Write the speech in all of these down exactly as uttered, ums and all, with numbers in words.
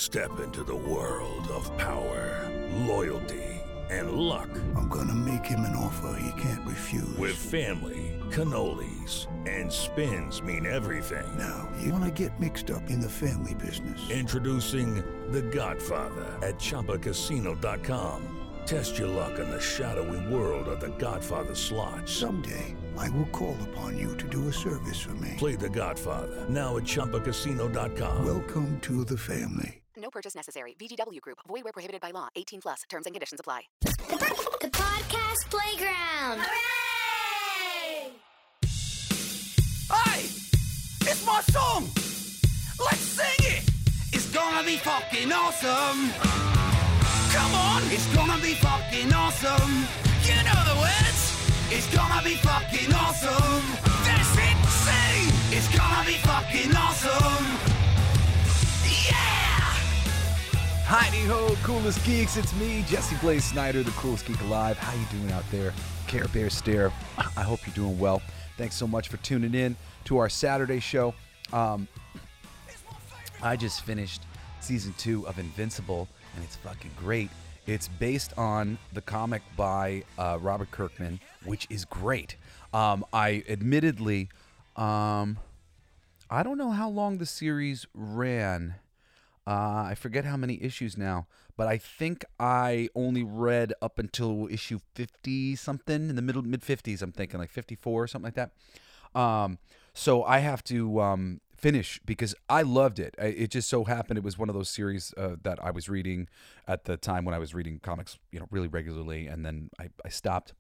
Step into the world of power, loyalty, and luck. I'm gonna make him an offer he can't refuse. With family, cannolis, and spins mean everything. Now, you wanna get mixed up in the family business. Introducing The Godfather at Chumba Casino dot com. Test your luck in the shadowy world of The Godfather slot. Someday, I will call upon you to do a service for me. Play The Godfather, now at Chumba Casino dot com. Welcome to the family. No purchase necessary. V G W Group. Void where prohibited by law. eighteen plus. Terms and conditions apply. The Podcast Playground. Hooray! Hey! It's my song! Let's sing it! It's gonna be fucking awesome! Come on! It's gonna be fucking awesome! You know the words! It's gonna be fucking awesome! That's it! Sing! It's gonna be fucking awesome! Heidi ho, coolest geeks, it's me, Jesse Blaze Snyder, the coolest geek alive. How you doing out there? Care Bear Stare. I hope you're doing well. Thanks so much for tuning in to our Saturday show. Um, I just finished season two of Invincible, and it's fucking great. It's based on the comic by uh, Robert Kirkman, which is great. Um, I admittedly, um, I don't know how long the series ran. Uh, I forget how many issues now, but I think I only read up until issue fifty something, in the middle mid fifties. I'm thinking like fifty-four or something like that. Um, so I have to um, finish because I loved it. I, it just so happened it was one of those series uh, that I was reading at the time when I was reading comics, you know, really regularly, and then I, I stopped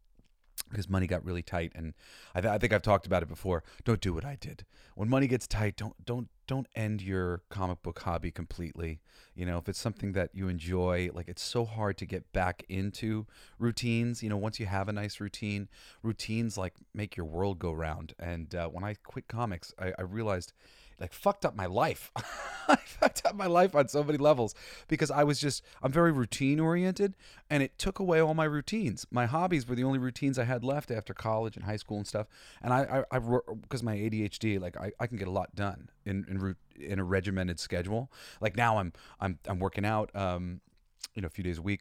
because money got really tight. And I, th- I think I've talked about it before. Don't do what I did. When money gets tight, don't don't. Don't end your comic book hobby completely. You know, if it's something that you enjoy, like it's so hard to get back into routines. You know, once you have a nice routine, routines like make your world go round. And uh, when I quit comics, I, I realized like fucked up my life. I fucked up my life on so many levels because I was just, I'm very routine oriented, and it took away all my routines. My hobbies were the only routines I had left after college and high school and stuff. And I, I, I because my A D H D, like I, I can get a lot done in, in in a regimented schedule. Like now I'm, I'm, I'm working out, um, you know, a few days a week.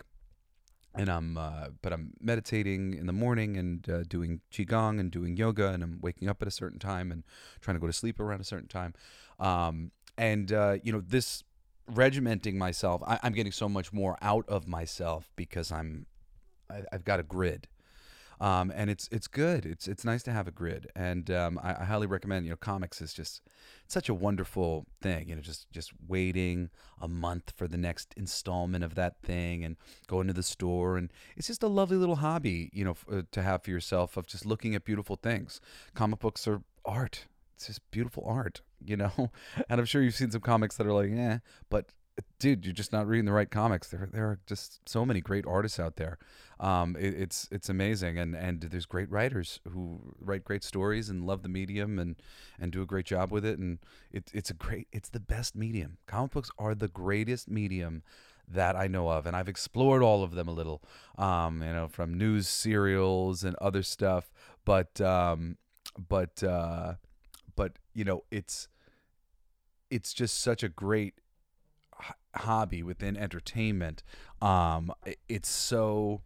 And I'm, uh, but I'm meditating in the morning and uh, doing qigong and doing yoga, and I'm waking up at a certain time and trying to go to sleep around a certain time. Um, and uh, you know, this regimenting myself, I, I'm getting so much more out of myself because I'm, I, I've got a grid, um, and it's it's good. It's it's nice to have a grid, and um, I, I highly recommend. You know, comics is just such a wonderful thing. You know, just just waiting a month for the next installment of that thing and going to the store, and it's just a lovely little hobby, you know, f- uh, to have for yourself of just looking at beautiful things. Comic books are art. It's just beautiful art, you know. And I'm sure you've seen some comics that are like, eh, but dude, you're just not reading the right comics. There, there are just so many great artists out there. Um, it, it's it's amazing, and and there's great writers who write great stories and love the medium and and do a great job with it. And it's it's a great, it's the best medium. Comic books are the greatest medium that I know of, and I've explored all of them a little, um, you know, from news serials and other stuff. But um, but uh, but you know, it's it's just such a great hobby within entertainment. Um, it's so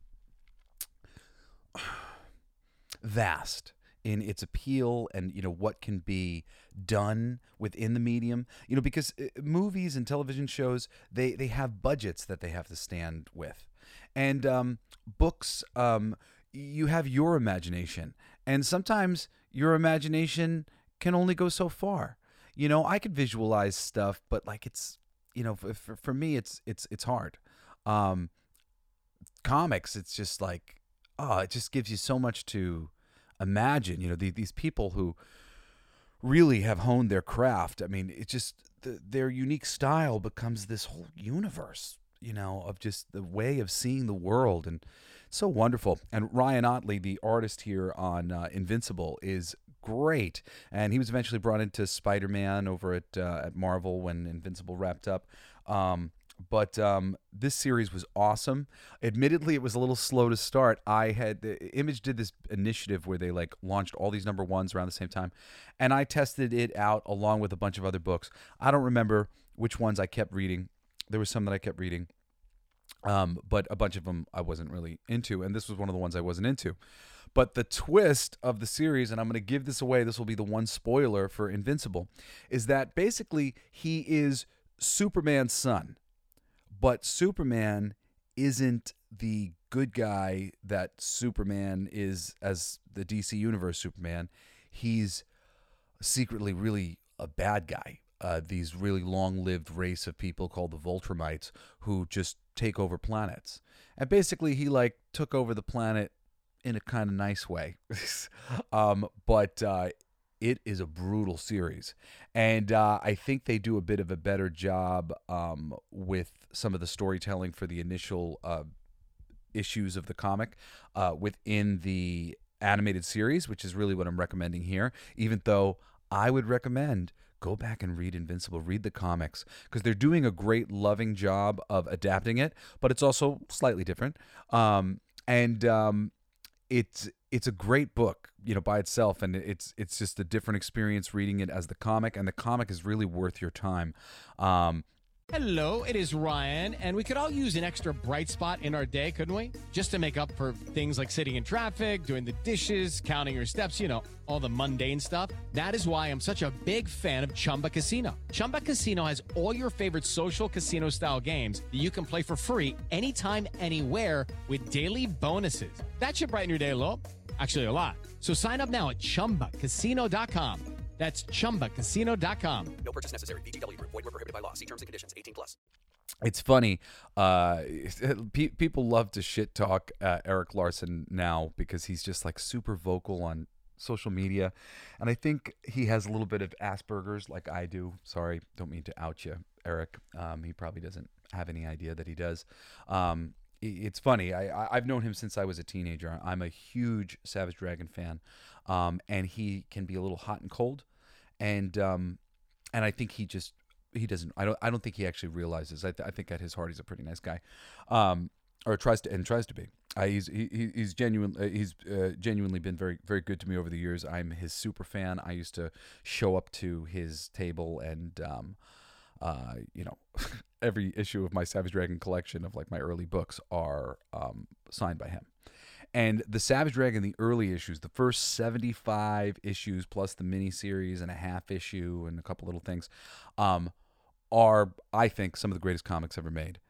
vast in its appeal and, you know, what can be done within the medium, you know, because movies and television shows, they, they have budgets that they have to stand with. And um, books, um, you have your imagination. And sometimes your imagination can only go so far. You know, I could visualize stuff, but like it's, you know, for, for me, it's it's it's hard. Um, comics, it's just like, oh, it just gives you so much to imagine. You know, the, these people who really have honed their craft. I mean, it just the, their unique style becomes this whole universe, you know, of just the way of seeing the world, and it's so wonderful. And Ryan Ottley, the artist here on uh, Invincible, is great, and he was eventually brought into Spider-Man over at uh, at Marvel when Invincible wrapped up. Um, but um, this series was awesome. Admittedly, it was a little slow to start. I had the Image did this initiative where they like launched all these number ones around the same time, and I tested it out along with a bunch of other books. I don't remember which ones I kept reading. There were some that I kept reading, um, but a bunch of them I wasn't really into, and this was one of the ones I wasn't into. But the twist of the series, and I'm going to give this away, this will be the one spoiler for Invincible, is that basically he is Superman's son, but Superman isn't the good guy that Superman is as the D C Universe Superman. He's secretly really a bad guy. Uh, these really long-lived race of people called the Voltrumites who just take over planets. And basically he like took over the planet in a kind of nice way. um, but uh, it is a brutal series. And uh, I think they do a bit of a better job um, with some of the storytelling for the initial uh, issues of the comic uh, within the animated series, which is really what I'm recommending here, even though I would recommend go back and read Invincible, read the comics, because they're doing a great, loving job of adapting it, but it's also slightly different. Um, and um, it's it's a great book, you know, by itself, and it's it's just a different experience reading it as the comic, and the comic is really worth your time. Um, Hello, it is Ryan, and we could all use an extra bright spot in our day, couldn't we? Just to make up for things like sitting in traffic, doing the dishes, counting your steps, you know, all the mundane stuff. That is why I'm such a big fan of Chumba Casino. Chumba Casino has all your favorite social casino-style games that you can play for free anytime, anywhere with daily bonuses. That should brighten your day a little. Actually, a lot. So sign up now at chumba casino dot com. That's chumba casino dot com. No purchase necessary. V G W Group. Void where prohibited by law. See terms and conditions. eighteen plus. It's funny. Uh, pe- people love to shit talk uh, Eric Larson now because he's just like super vocal on social media, and I think he has a little bit of Asperger's, like I do. Sorry, don't mean to out you, Eric. Um, he probably doesn't have any idea that he does. Um, it's funny. I, I've known him since I was a teenager. I'm a huge Savage Dragon fan, um, and he can be a little hot and cold, and um, and I think he just he doesn't. I don't. I don't think he actually realizes. I, th- I think at his heart he's a pretty nice guy, um, or tries to and tries to be. Uh, he's he, he's genuine. Uh, he's uh, genuinely been very very good to me over the years. I'm his super fan. I used to show up to his table and. Um, Uh, you know, every issue of my Savage Dragon collection of like my early books are um, signed by him. And the Savage Dragon, the early issues, the first seventy-five issues plus the miniseries and a half issue and a couple little things, um, are, I think, some of the greatest comics ever made.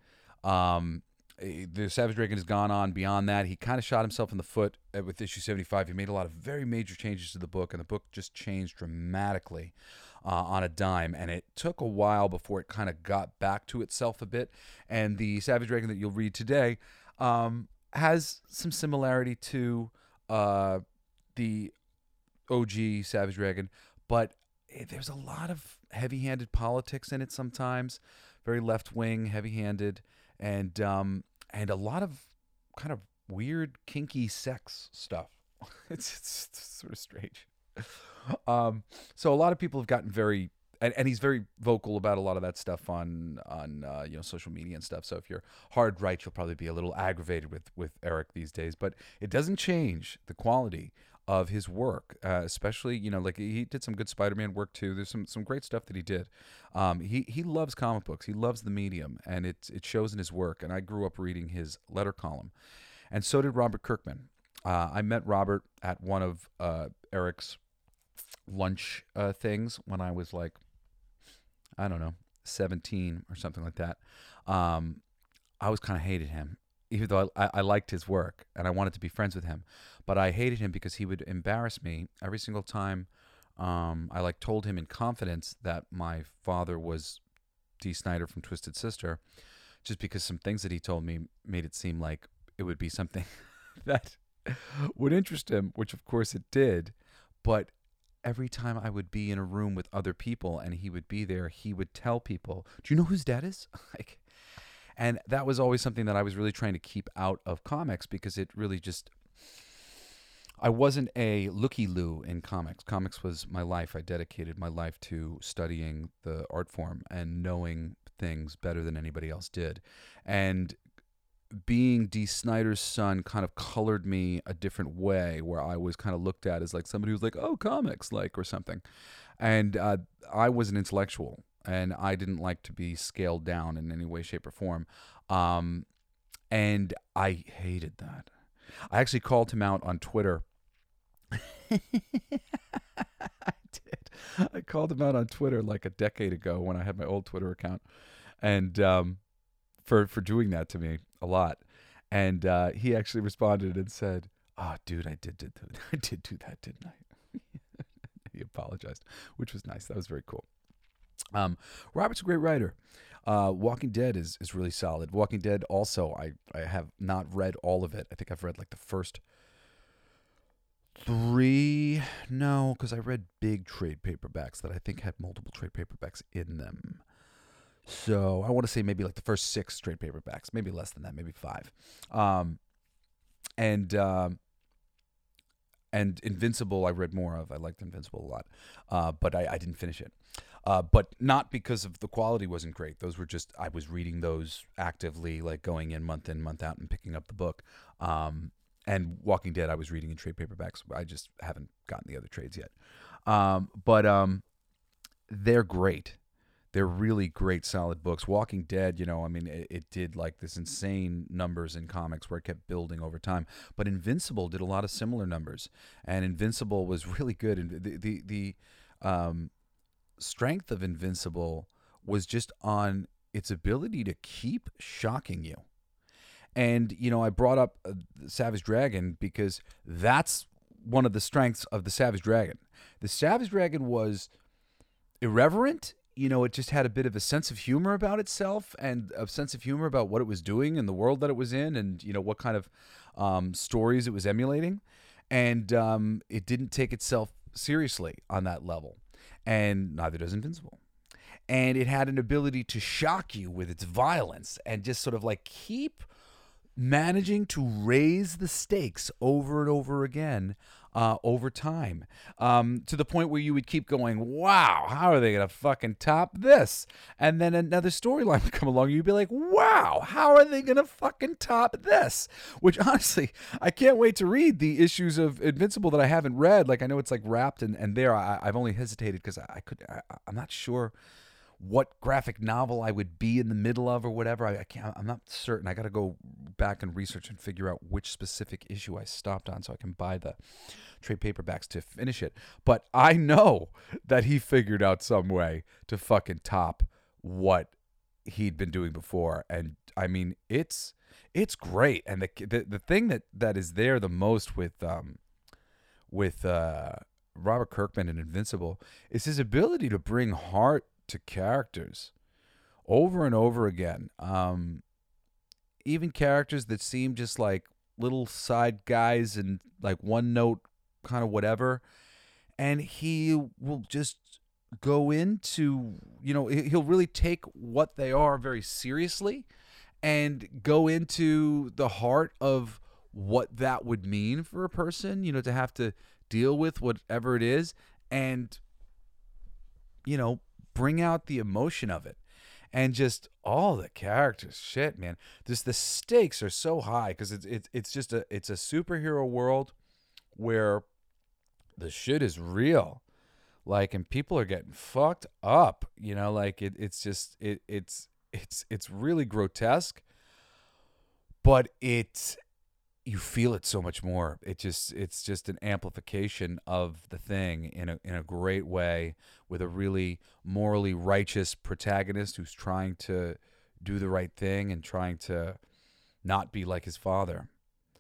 Um, the Savage Dragon has gone on beyond that. He kind of shot himself in the foot with issue seventy-five. He made a lot of very major changes to the book, and the book just changed dramatically. Uh, on a dime, and it took a while before it kind of got back to itself a bit. And the Savage Dragon that you'll read today um, has some similarity to uh, the O G Savage Dragon, but it, there's a lot of heavy-handed politics in it sometimes, very left-wing, heavy-handed, and um, and a lot of kind of weird, kinky sex stuff. it's, it's, it's sort of strange. Um, so a lot of people have gotten very, and, and he's very vocal about a lot of that stuff on on uh, you know social media and stuff. So if you're hard right, you'll probably be a little aggravated with with Eric these days. But it doesn't change the quality of his work, uh, especially you know like he did some good Spider-Man work too. There's some some great stuff that he did. Um, he he loves comic books. He loves the medium, and it it shows in his work. And I grew up reading his letter column, and so did Robert Kirkman. Uh, I met Robert at one of uh, Eric's lunch uh, things when I was like, I don't know, seventeen or something like that. Um, I always kind of hated him, even though I, I liked his work and I wanted to be friends with him. But I hated him because he would embarrass me every single time. Um, I like told him in confidence that my father was Dee Snider from Twisted Sister, just because some things that he told me made it seem like it would be something that would interest him, which of course it did. But every time I would be in a room with other people and he would be there, he would tell people, "Do you know whose dad is?" like, and that was always something that I was really trying to keep out of comics because it really just, I wasn't a looky-loo in comics. Comics was my life. I dedicated my life to studying the art form and knowing things better than anybody else did. And being Dee Snider's son kind of colored me a different way, where I was kind of looked at as like somebody who's like, oh, comics, like, or something. And uh, I was an intellectual, and I didn't like to be scaled down in any way, shape, or form. Um, and I hated that. I actually called him out on Twitter. I did. I called him out on Twitter like a decade ago when I had my old Twitter account, and um, for for doing that to me a lot. And uh, he actually responded and said, "Oh, dude, I did did I did do that, didn't I?" He apologized, which was nice. That was very cool. Um, Robert's a great writer. Uh, Walking Dead is is really solid. Walking Dead also, I I have not read all of it. I think I've read like the first three. No, because I read big trade paperbacks that I think had multiple trade paperbacks in them. So I want to say maybe like the first six trade paperbacks, maybe less than that, maybe five. Um, and um, and Invincible, I read more of. I liked Invincible a lot, uh, but I, I didn't finish it. Uh, but not because of the quality wasn't great. Those were just, I was reading those actively, like going in month in, month out, and picking up the book. Um, and Walking Dead, I was reading in trade paperbacks. I just haven't gotten the other trades yet. Um, but um, they're great. They're really great, solid books. Walking Dead, you know, I mean, it, it did like this insane numbers in comics where it kept building over time. But Invincible did a lot of similar numbers, and Invincible was really good. And the the the um, strength of Invincible was just on its ability to keep shocking you. And you know, I brought up uh, Savage Dragon because that's one of the strengths of the Savage Dragon. The Savage Dragon was irreverent. You know, it just had a bit of a sense of humor about itself and a sense of humor about what it was doing and the world that it was in and, you know, what kind of um, stories it was emulating. And um, it didn't take itself seriously on that level. And neither does Invincible. And it had an ability to shock you with its violence and just sort of like keep managing to raise the stakes over and over again uh, over time, um, to the point where you would keep going, wow, how are they going to fucking top this? And then another storyline would come along and you'd be like, wow, how are they going to fucking top this? Which honestly, I can't wait to read the issues of Invincible that I haven't read. Like I know it's like wrapped and, and there I, I've only hesitated because I, I could, I, I'm not sure what graphic novel I would be in the middle of or whatever. I, I can't, I'm not certain. I got to go back and research and figure out which specific issue I stopped on so I can buy the trade paperbacks to finish it. But I know that he figured out some way to fucking top what he'd been doing before. And I mean, it's, it's great. And the, the, the thing that, that is there the most with, um, with, uh, Robert Kirkman and Invincible is his ability to bring heart to characters over and over again. Um, even characters that seem just like little side guys and like one note kind of whatever. And he will just go into, you know, he'll really take what they are very seriously and go into the heart of what that would mean for a person, you know, to have to deal with whatever it is and, you know, bring out the emotion of it. And just all the characters, shit, man. Just the stakes are so high because it's it's it's just a it's a superhero world where the shit is real, like, and people are getting fucked up. You know, like it it's just it it's it's it's really grotesque, but it's you feel it so much more. It just it's just an amplification of the thing in a in a great way with a really morally righteous protagonist who's trying to do the right thing and trying to not be like his father.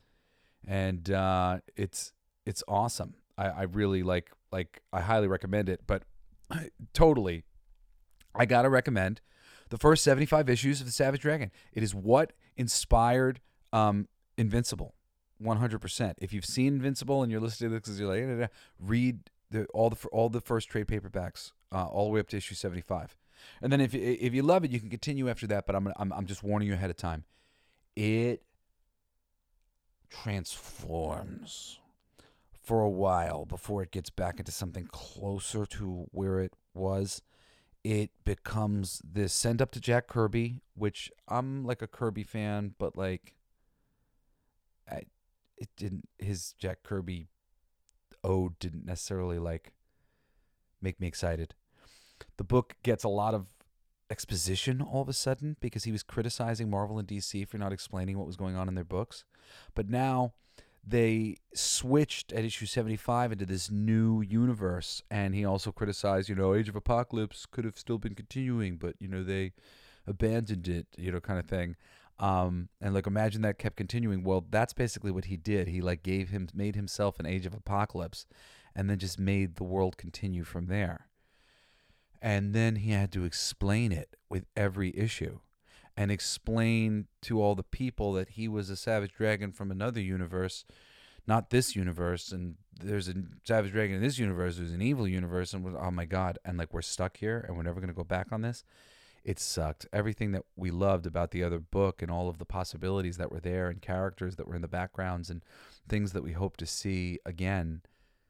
And uh, it's it's awesome. I, I really like like I highly recommend it. But totally, I gotta recommend the first seventy-five issues of the Savage Dragon. It is what inspired um, Invincible. one hundred percent. If you've seen Invincible and you're listening to this because you're like, nah, nah, nah, read the, all the all the first trade paperbacks uh, all the way up to issue seventy-five, and then if if you love it, you can continue after that. But I'm I'm I'm just warning you ahead of time. It transforms for a while before it gets back into something closer to where it was. It becomes this send up to Jack Kirby, which I'm like a Kirby fan, but like. I, It didn't. His Jack Kirby ode didn't necessarily like make me excited. The book gets a lot of exposition all of a sudden because he was criticizing Marvel and D C for not explaining what was going on in their books. But now they switched at issue seventy-five into this new universe, and he also criticized, you know, Age of Apocalypse could have still been continuing, but, you know, they abandoned it, you know, kind of thing. Um, and like, imagine that kept continuing. Well, that's basically what he did. He like gave him, made himself an Age of Apocalypse, and then just made the world continue from there. And then he had to explain it with every issue and explain to all the people that he was a Savage Dragon from another universe, not this universe. And there's a Savage Dragon in this universe, there's an evil universe. And oh my God. And like, we're stuck here and we're never going to go back on this. It sucked. Everything that we loved about the other book and all of the possibilities that were there and characters that were in the backgrounds and things that we hope to see again,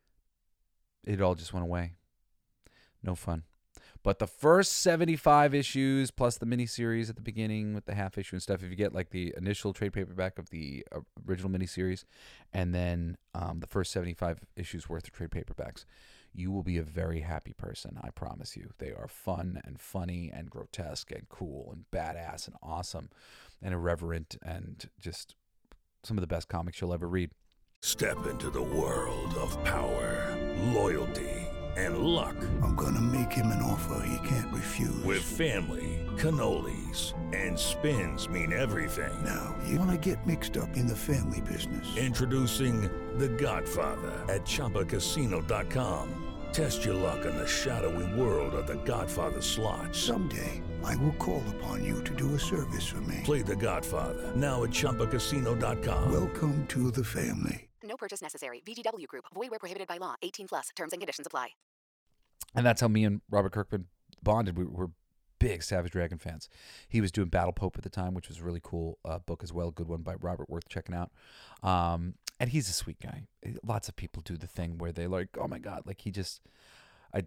it all just went away. No fun. But the first seventy-five issues plus the miniseries at the beginning with the half issue and stuff, if you get like the initial trade paperback of the original miniseries and then um, the first seventy-five issues worth of trade paperbacks, you will be a very happy person, I promise you. They are fun and funny and grotesque and cool and badass and awesome and irreverent and just some of the best comics you'll ever read. Step into the world of power, loyalty, and luck. I'm gonna make him an offer he can't refuse. With family, cannolis, and spins mean everything. Now, you wanna get mixed up in the family business. Introducing The Godfather at Chumba Casino dot com. Test your luck in the shadowy world of The Godfather slot. Someday, I will call upon you to do a service for me. Play The Godfather now at Chumba Casino dot com. Welcome to the family. No purchase necessary. V G W Group. Void where prohibited by law. eighteen plus. Terms and conditions apply. And that's how me and Robert Kirkman bonded. We were big Savage Dragon fans. He was doing Battle Pope at the time, which was a really cool uh, book as well. Good one by Robert, worth checking out. Um, and he's a sweet guy. Lots of people do the thing where they like, oh my God, like he just, I,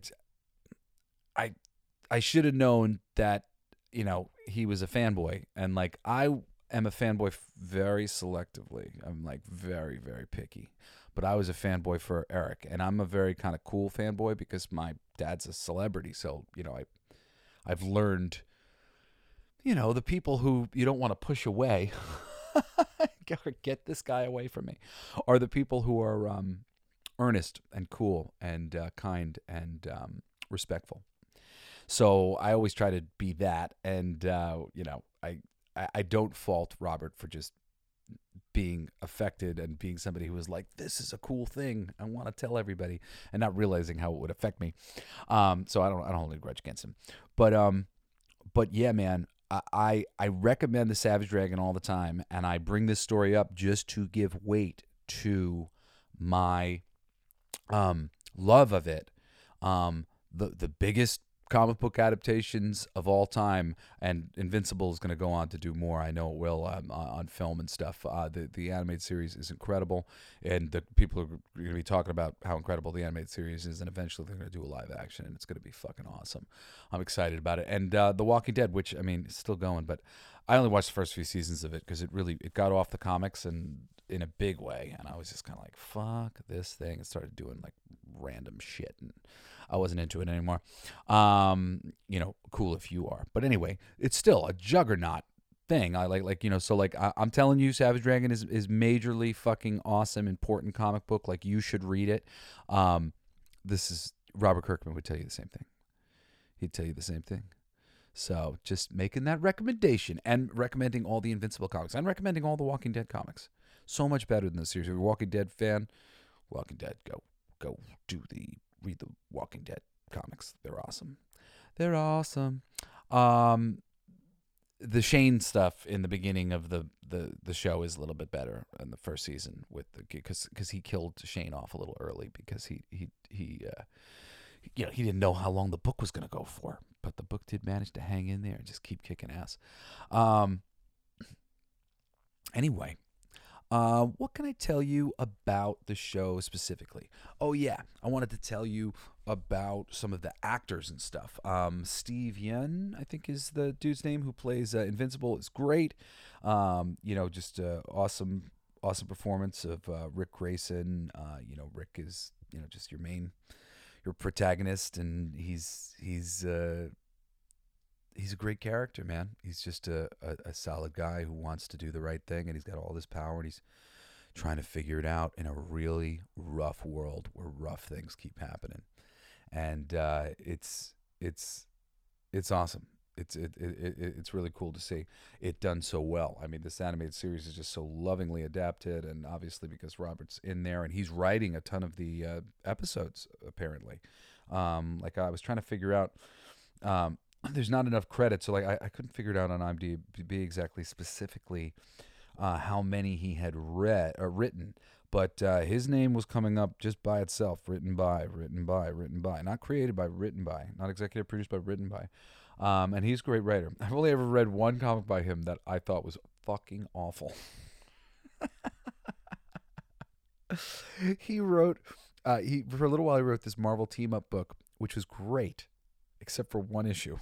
I, I should have known that, you know, he was a fanboy. And like, I am a fanboy very selectively. I'm like very, very picky. But I was a fanboy for Eric, and I'm a very kind of cool fanboy because my dad's a celebrity. So, you know, I, I've learned, you know, the people who you don't want to push away, get this guy away from me, are the people who are um, earnest and cool and uh, kind and um, respectful. So I always try to be that, and uh, you know, I, I I don't fault Robert for just being affected and being somebody who was like, this is a cool thing, I want to tell everybody, and not realizing how it would affect me. Um, so I don't, I don't hold a grudge against him. But, um, but yeah, man, I, I, I recommend the Savage Dragon all the time, and I bring this story up just to give weight to my, um, love of it. Um, the the biggest comic book adaptations of all time, and Invincible is going to go on to do more. I know it will um, on film and stuff. Uh, the the animated series is incredible, and the people are going to be talking about how incredible the animated series is, and eventually they're going to do a live action, and it's going to be fucking awesome. I'm excited about it. And uh, The Walking Dead, which I mean, it's still going, but I only watched the first few seasons of it because it really it got off the comics and in a big way, and I was just kind of like, fuck this thing, and started doing like random shit, and I wasn't into it anymore. Um, you know, cool if you are. But anyway, it's still a juggernaut thing. I like, like you know, so like I, I'm telling you, Savage Dragon is is majorly fucking awesome, important comic book. Like you should read it. Um, this is Robert Kirkman would tell you the same thing. He'd tell you the same thing. So just making that recommendation and recommending all the Invincible comics and recommending all the Walking Dead comics. So much better than the series. If you're a Walking Dead fan, Walking Dead, go go do the read the Walking Dead comics. They're awesome. They're awesome. Um, the Shane stuff in the beginning of the, the, the show is a little bit better in the first season with the because because he killed Shane off a little early because he he he uh, you know he didn't know how long the book was going to go for, but the book did manage to hang in there and just keep kicking ass. Um. Anyway. Uh, what can I tell you about the show specifically? Oh, yeah. I wanted to tell you about some of the actors and stuff. Um, Steve Yeun, I think is the dude's name, who plays uh, Invincible. It's great. Um, you know, just uh, awesome, awesome performance of uh, Rick Grayson. Uh, you know, Rick is, you know, just your main, your protagonist, and he's, he's, uh, he's a great character, man. He's just a, a, a solid guy who wants to do the right thing, and he's got all this power, and he's trying to figure it out in a really rough world where rough things keep happening. And uh, it's it's it's awesome. It's it, it, it it's really cool to see it done so well. I mean, this animated series is just so lovingly adapted, and obviously because Robert's in there and he's writing a ton of the uh, episodes. Apparently, um, like I was trying to figure out, um, there's not enough credit, so like I, I couldn't figure it out on IMDb exactly specifically uh, how many he had read or written. But uh, his name was coming up just by itself, written by, written by, written by, not created by, written by, not executive produced by, written by. Um, and he's a great writer. I've only ever read one comic by him that I thought was fucking awful. He wrote, uh, he for a little while he wrote this Marvel team up book, which was great, except for one issue.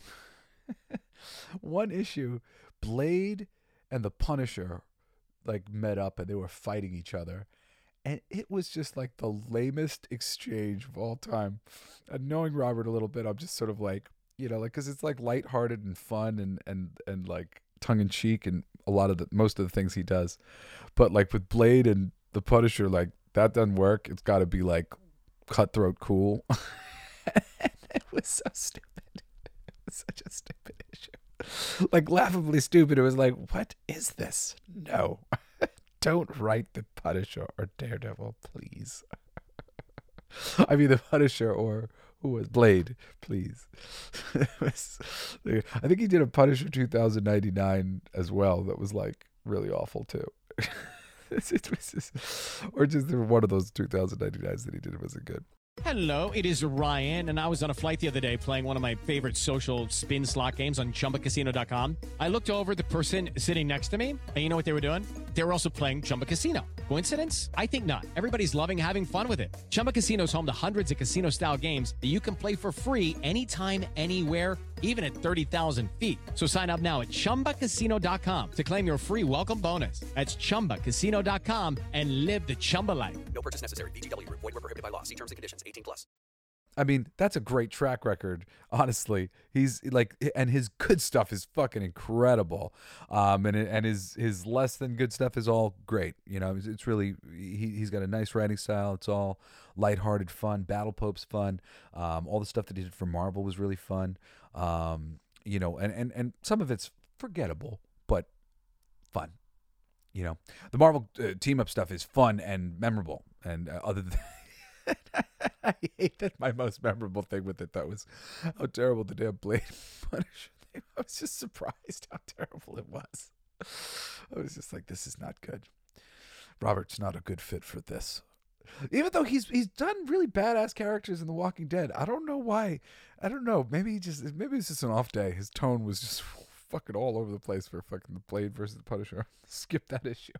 One issue, Blade and the Punisher like met up and they were fighting each other. And it was just like the lamest exchange of all time. And knowing Robert a little bit, I'm just sort of like, you know, like, because it's like lighthearted and fun and, and, and like tongue in cheek and a lot of the, most of the things he does. But like with Blade and the Punisher, like that doesn't work. It's got to be like cutthroat cool. And it was so stupid. It was such a stupid issue. Like laughably stupid. It was like, what is this? No. Don't write the Punisher or Daredevil, please. I mean, the Punisher or who was Blade, please. was, I think he did a Punisher two thousand ninety-nine as well. That was like really awful too. It was just, or just one of those two thousand ninety-nines that he did wasn't good. Hello, it is Ryan, and I was on a flight the other day playing one of my favorite social spin slot games on Chumba Casino dot com. I looked over at the person sitting next to me, and you know what they were doing? They were also playing Chumba Casino. Coincidence? I think not. Everybody's loving having fun with it. Chumba Casino is home to hundreds of casino-style games that you can play for free anytime, anywhere, even at thirty thousand feet. So sign up now at Chumba Casino dot com to claim your free welcome bonus. That's Chumba Casino dot com and live the Chumba life. No purchase necessary. V G W. Void where prohibited by law. See terms and conditions. eighteen plus. I mean, that's a great track record, honestly. He's like, and his good stuff is fucking incredible. Um, and and his his less than good stuff is all great. You know, it's, it's really, he, he's got a nice writing style. It's all lighthearted fun. Battle Pope's fun. Um, all the stuff that he did for Marvel was really fun. Um, you know, and, and, and some of it's forgettable, but fun. You know, the Marvel uh, team up stuff is fun and memorable. And uh, other than I hate that my most memorable thing with it, though, was how terrible the damn Blade Punisher thing. I was just surprised how terrible it was. I was just like, this is not good. Robert's not a good fit for this. Even though he's he's done really badass characters in The Walking Dead. I don't know why. I don't know. Maybe he just maybe it's just an off day. His tone was just fucking all over the place for fucking the Blade versus the Punisher. Skip that issue.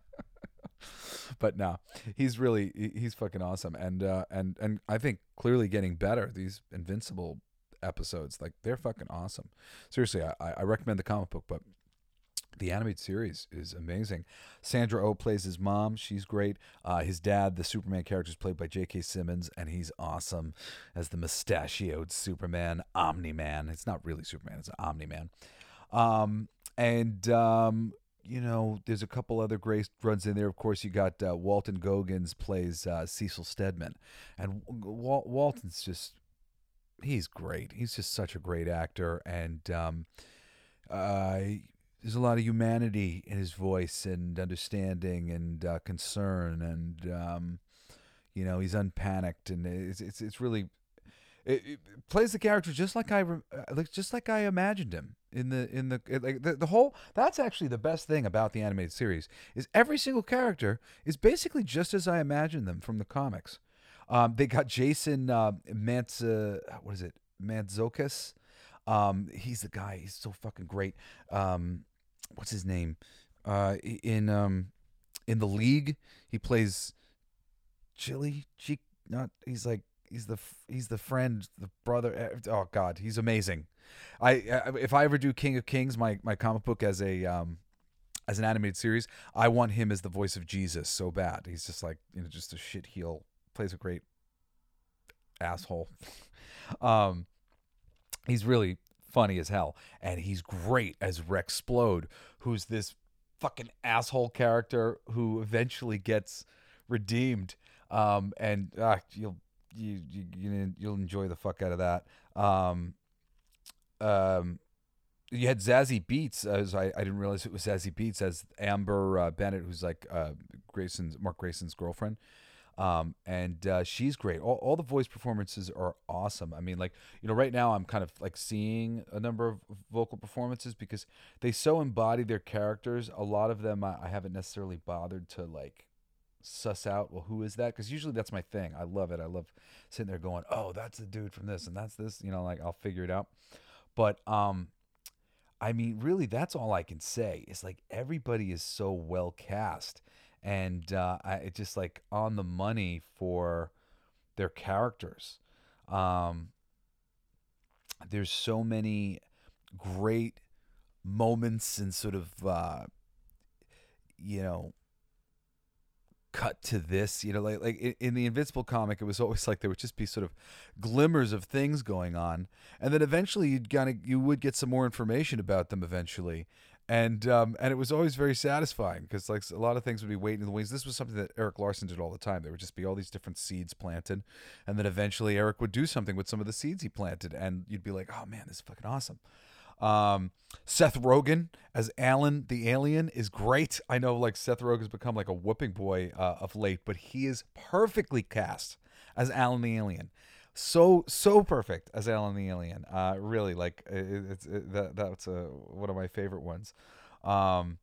But no, he's really he's fucking awesome, and uh, and and I think clearly getting better. These Invincible episodes, like they're fucking awesome. Seriously, I, I recommend the comic book, but the animated series is amazing. Sandra Oh plays his mom; she's great. Uh, his dad, the Superman character, is played by J K. Simmons, and he's awesome as the mustachioed Superman, Omni-Man. It's not really Superman; it's Omni-Man. Um, and um. You know, there's a couple other great runs in there. Of course, you got uh, Walton Goggins plays uh, Cecil Stedman. And Wal- Walton's just, he's great. He's just such a great actor. And um, uh, there's a lot of humanity in his voice and understanding and uh, concern. And, um, you know, he's unpanicked. And it's it's, it's really, it, it plays the character just like I, uh, just like I imagined him. In the in the like the, the whole that's actually the best thing about the animated series is every single character is basically just as I imagined them from the comics. Um, they got Jason uh, Mantz uh, what is it Mantzoukas. Um, he's the guy. He's so fucking great. Um, what's his name? Uh, in um, in the League, he plays Chili. G- not he's like he's the he's the friend, the brother. Oh God, he's amazing. I if I ever do King of Kings, my, my comic book as a um as an animated series, I want him as the voice of Jesus so bad. He's just like, you know, just a shit heel, plays a great asshole. um, he's really funny as hell. And he's great as Rexplode, who's this fucking asshole character who eventually gets redeemed. Um, and uh, you'll you, you you'll enjoy the fuck out of that. Um, um, you had Zazie Beetz, as I, I didn't realize it was Zazie Beetz as Amber uh, Bennett, who's like uh, Grayson's Mark Grayson's girlfriend. Um, and uh, she's great. All, all the voice performances are awesome. I mean, like, you know, right now I'm kind of like seeing a number of vocal performances because they so embody their characters. A lot of them I, I haven't necessarily bothered to like suss out, well, who is that? Because usually that's my thing. I love it. I love sitting there going, oh, that's the dude from this and that's this, you know, like I'll figure it out. But, um, I mean, really, that's all I can say. It's like everybody is so well cast. And uh, I, it's just like on the money for their characters. Um, there's so many great moments and sort of, uh, you know, cut to this, you know, like like in the Invincible comic, it was always like there would just be sort of glimmers of things going on, and then eventually you'd kind of you would get some more information about them eventually. And um, and it was always very satisfying because like a lot of things would be waiting in the wings. This was something that Eric Larson did all the time. There would just be all these different seeds planted, and then eventually Eric would do something with some of the seeds he planted, and you'd be like, "Oh man, this is fucking awesome." Um, Seth Rogen as Alan the Alien is great. I know like Seth Rogen's become like a whooping boy uh, of late, but he is perfectly cast as Alan the Alien. So so perfect as Alan the Alien. Uh, really, like it, it's it, that that's a, one of my favorite ones. Um,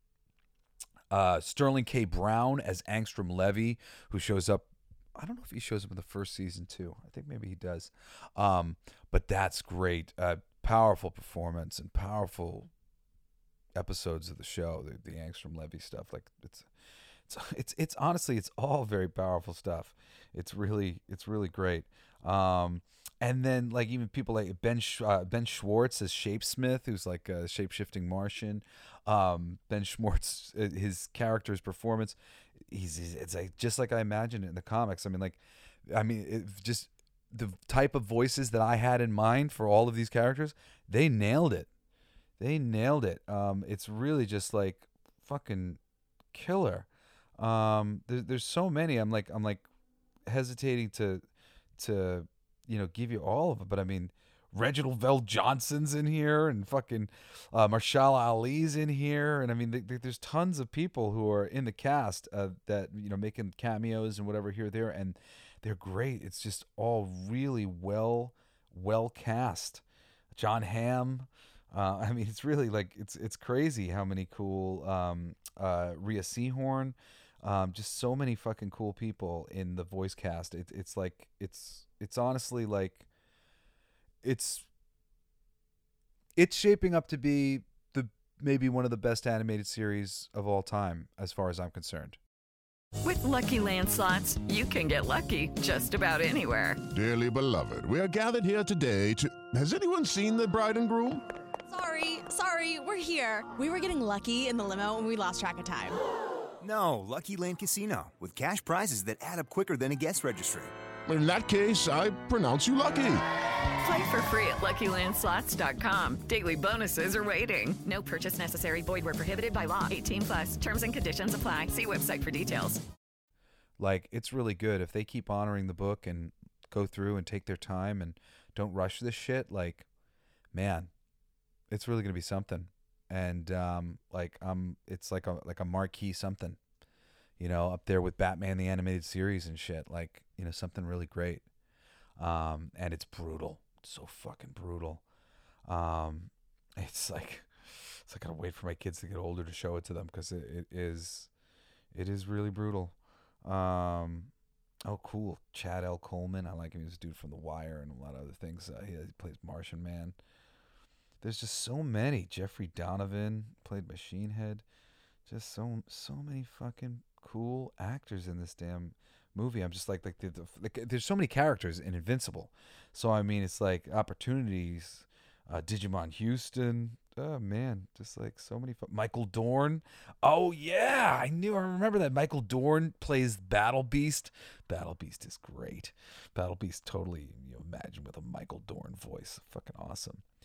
uh, Sterling K. Brown as Angstrom Levy, who shows up. I don't know if he shows up in the first season too. I think maybe he does. Um, but that's great. Uh, powerful performance and powerful episodes of the show. The, the Angstrom Levy stuff, like it's. It's, it's it's honestly it's all very powerful stuff. It's really it's really great. Um, and then like even people like Ben Sch- uh, Ben Schwartz as Shapesmith, who's like a shape-shifting Martian. Um, Ben Schwartz, his character's performance, he's, he's it's like just like I imagined it in the comics. I mean like, I mean it just the type of voices that I had in mind for all of these characters, they nailed it. They nailed it. Um, it's really just like fucking killer. Um, there, there's so many. I'm like, I'm like hesitating to, to, you know, give you all of them. But I mean, Reginald Vell Johnson's in here, and fucking uh, Mahershala Ali's in here, and I mean, th- th- there's tons of people who are in the cast uh, that you know making cameos and whatever here there, and they're great. It's just all really well, well cast. John Hamm. Uh, I mean, it's really like it's it's crazy how many cool um, uh, Rhea Seehorn. Um, just so many fucking cool people in the voice cast. It's it's like it's it's honestly like it's it's shaping up to be the maybe one of the best animated series of all time, as far as I'm concerned. With Lucky Land Slots, you can get lucky just about anywhere. Dearly beloved, we are gathered here today to. Has anyone seen the bride and groom? Sorry, sorry, we're here. We were getting lucky in the limo and we lost track of time. No, Lucky Land Casino, with cash prizes that add up quicker than a guest registry. In that case, I pronounce you lucky. Play for free at Lucky Land Slots dot com. Daily bonuses are waiting. No purchase necessary. Void where prohibited by law. eighteen plus. Terms and conditions apply. See website for details. Like, it's really good. If they keep honoring the book and go through and take their time and don't rush this shit, like, man, it's really going to be something. And um, like um, it's like a like a marquee something, you know, up there with Batman the Animated Series and shit. Like, you know, something really great. Um, and it's brutal, it's so fucking brutal. Um, it's like it's like I gotta wait for my kids to get older to show it to them because it, it is it is really brutal. Um, oh, cool, Chad L. Coleman. I like him. He's a dude from The Wire and a lot of other things. Uh, he, he plays Martian Man. There's just so many. Jeffrey Donovan played Machine Head. Just so so many fucking cool actors in this damn movie. I'm just like like the, the, the, there's so many characters in Invincible. So I mean, it's like opportunities. Uh, Digimon Houston. Oh man, just like so many. Fu- Michael Dorn. Oh yeah, I knew. I remember that. Michael Dorn plays Battle Beast. Battle Beast is great. Battle Beast totally. You know, imagine with a Michael Dorn voice. Fucking awesome.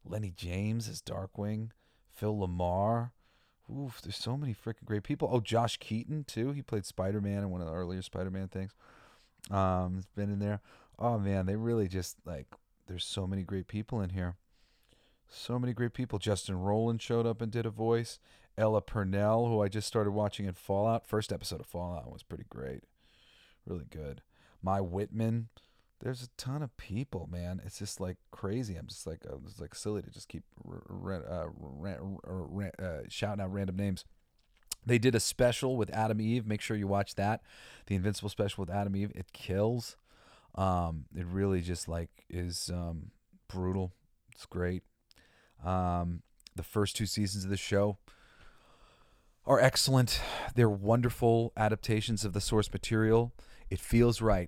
Lenny James as Darkwing. Phil Lamar. Oof, there's so many freaking great people. Oh, Josh Keaton, too. He played Spider-Man in one of the earlier Spider-Man things. Um, he's been in there. Oh, man, they really just, like, there's so many great people in here. So many great people. Justin Roiland showed up and did a voice. Ella Purnell, who I just started watching in Fallout. First episode of Fallout was pretty great. Really good. Mai Whitman. There's a ton of people, man. It's just like crazy. I'm just like, uh, it's like silly to just keep r- uh, r- r- uh, shouting out random names. They did a special with Adam Eve. Make sure you watch that. The Invincible special with Adam Eve. It kills. Um, it really just like is um, brutal. It's great. Um, the first two seasons of the show are excellent. They're wonderful adaptations of the source material. It feels right.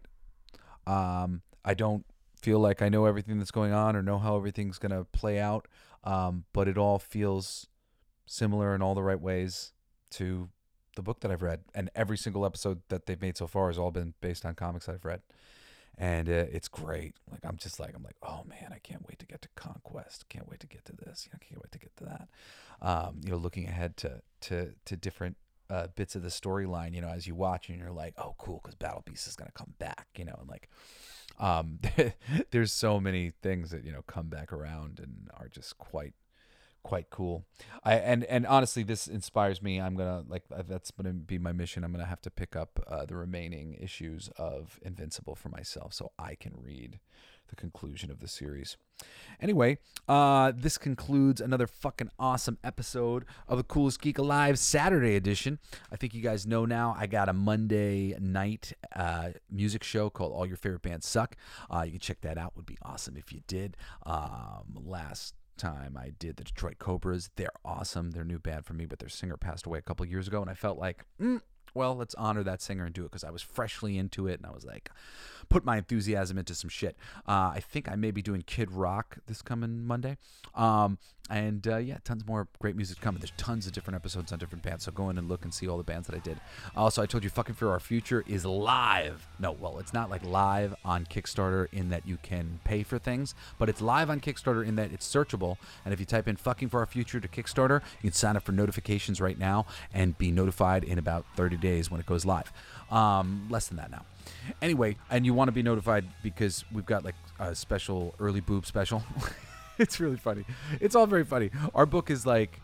Um, I don't feel like I know everything that's going on or know how everything's going to play out, um, but it all feels similar in all the right ways to the book that I've read. And every single episode that they've made so far has all been based on comics that I've read. And uh, it's great. Like I'm just like I'm like, oh man, I can't wait to get to Conquest. Can't wait to get to this. I can't wait to get to that. Um, you know, looking ahead to to to different uh, bits of the storyline. You know, as you watch and you're like, oh cool, because Battle Beast is gonna come back. You know, and like, um, there's so many things that you know come back around and are just quite. Quite cool. I and and honestly, this inspires me. I'm gonna like that's gonna be my mission. I'm gonna have to pick up uh, the remaining issues of Invincible for myself, so I can read the conclusion of the series. Anyway, uh, this concludes another fucking awesome episode of the Coolest Geek Alive Saturday edition. I think you guys know now. I got a Monday night uh, music show called All Your Favorite Bands Suck. Uh, you can check that out. Would be awesome if you did. Um, last. time I did the Detroit Cobras. They're awesome. They're a new band for me, but their singer passed away a couple of years ago, and I felt like, mm, well, let's honor that singer and do it because I was freshly into it, and I was like, put my enthusiasm into some shit. Uh, I think I may be doing Kid Rock this coming Monday. Um, and uh, yeah, tons more great music coming. There's tons of different episodes on different bands, so go in and look and see all the bands that I did. Also, I told you Fucking For Our Future is live. No, well, it's not like live on Kickstarter in that you can pay for things, but it's live on Kickstarter in that it's searchable. And if you type in Fucking For Our Future to Kickstarter, you can sign up for notifications right now and be notified in about thirty days when it goes live. Um, less than that now. Anyway, and you want to be notified because we've got like a special early boob special. It's really funny. It's all very funny. Our book is like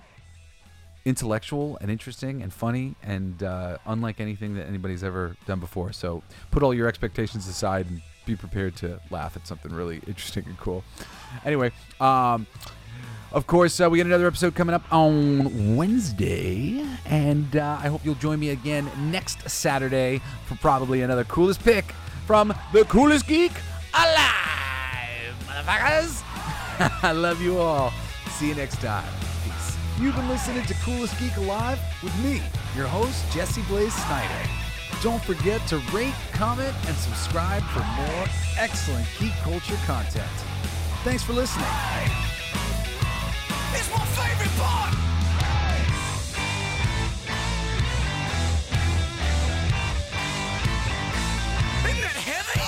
intellectual and interesting and funny and uh, unlike anything that anybody's ever done before. So put all your expectations aside and be prepared to laugh at something really interesting and cool. Anyway, um, of course, uh, we got another episode coming up on Wednesday, and uh, I hope you'll join me again next Saturday for probably another coolest pick from the Coolest Geek Alive, motherfuckers. I love you all. See you next time. Peace. You've been listening to Coolest Geek Alive with me, your host, Jesse Blaze Snyder. Don't forget to rate, comment, and subscribe for more excellent geek culture content. Thanks for listening. It's my favorite part! Isn't that heavy?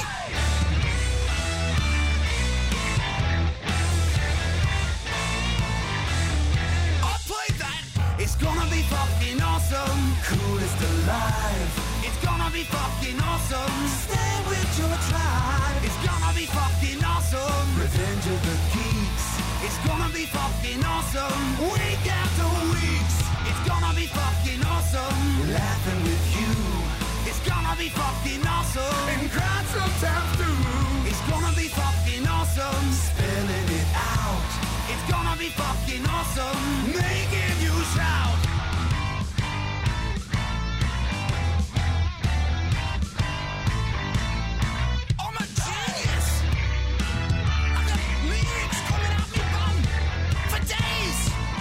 I played that! It's gonna be fucking awesome! Coolest alive! It's gonna be fucking awesome! Stay with your tribe! It's gonna be fucking awesome! Revenge of the Geeks! It's gonna be fucking awesome. Week after weeks. It's gonna be fucking awesome. Laughing with you. It's gonna be fucking awesome. And crying sometimes too. It's gonna be fucking awesome. Spelling it out. It's gonna be fucking awesome. Making you shout. I'm a genius. I got lyrics coming out me bum for days.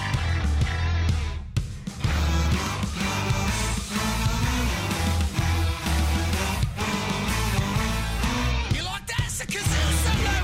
You like that? It's a kazoo solo.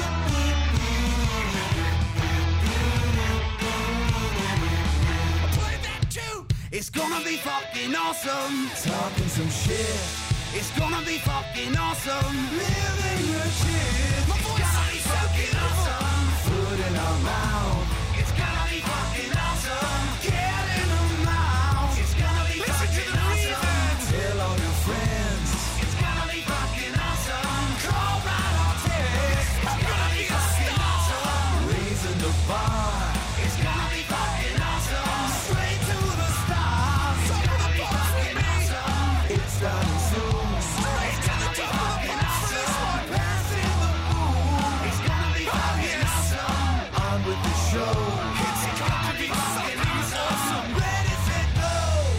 I played that too. It's gonna be fucking awesome. Talking some shit. It's gonna be fucking awesome. Living the shit. My voice is fucking awesome. Foot in our mouth. It's gonna be fucking awesome. Get in our mouth. It's gonna be Listen fucking awesome. Tell all your friends. It's gonna be fucking awesome. Call right or text. It's gonna be fucking awesome. Raising the bar. It's gonna be fucking awesome. Straight to the stars. It's gonna be fucking awesome. It's starting soon. Straight to the top. Passing the moon. It's gonna be fucking awesome. On with the show. It's gonna be fucking awesome. Ready, set, go.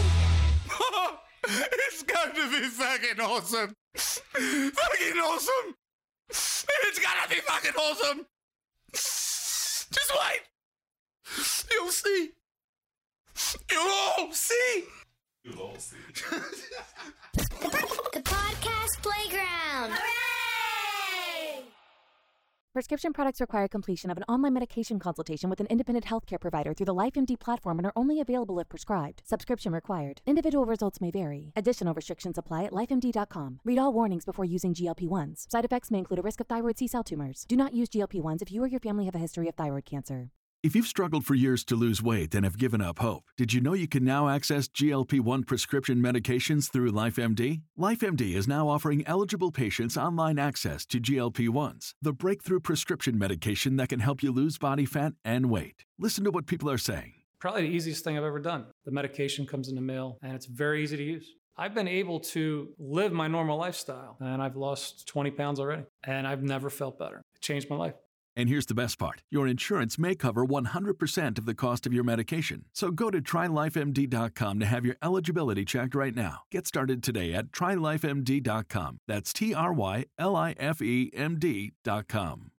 It's gonna be fucking awesome. Fucking awesome. It's gonna be fucking awesome. Just wait. You'll see. You'll all see. You'll all see. The Podcast Playground. Hooray! Prescription products require completion of an online medication consultation with an independent healthcare provider through the LifeMD platform and are only available if prescribed. Subscription required. Individual results may vary. Additional restrictions apply at life M D dot com. Read all warnings before using G L P one s. Side effects may include a risk of thyroid C-cell tumors. Do not use G L P one s if you or your family have a history of thyroid cancer. If you've struggled for years to lose weight and have given up hope, did you know you can now access G L P one prescription medications through LifeMD? LifeMD is now offering eligible patients online access to G L P ones, the breakthrough prescription medication that can help you lose body fat and weight. Listen to what people are saying. Probably the easiest thing I've ever done. The medication comes in the mail, and it's very easy to use. I've been able to live my normal lifestyle, and I've lost twenty pounds already, and I've never felt better. It changed my life. And here's the best part. Your insurance may cover one hundred percent of the cost of your medication. So go to try life M D dot com to have your eligibility checked right now. Get started today at try life M D dot com. That's T R Y L I F E M D dot com.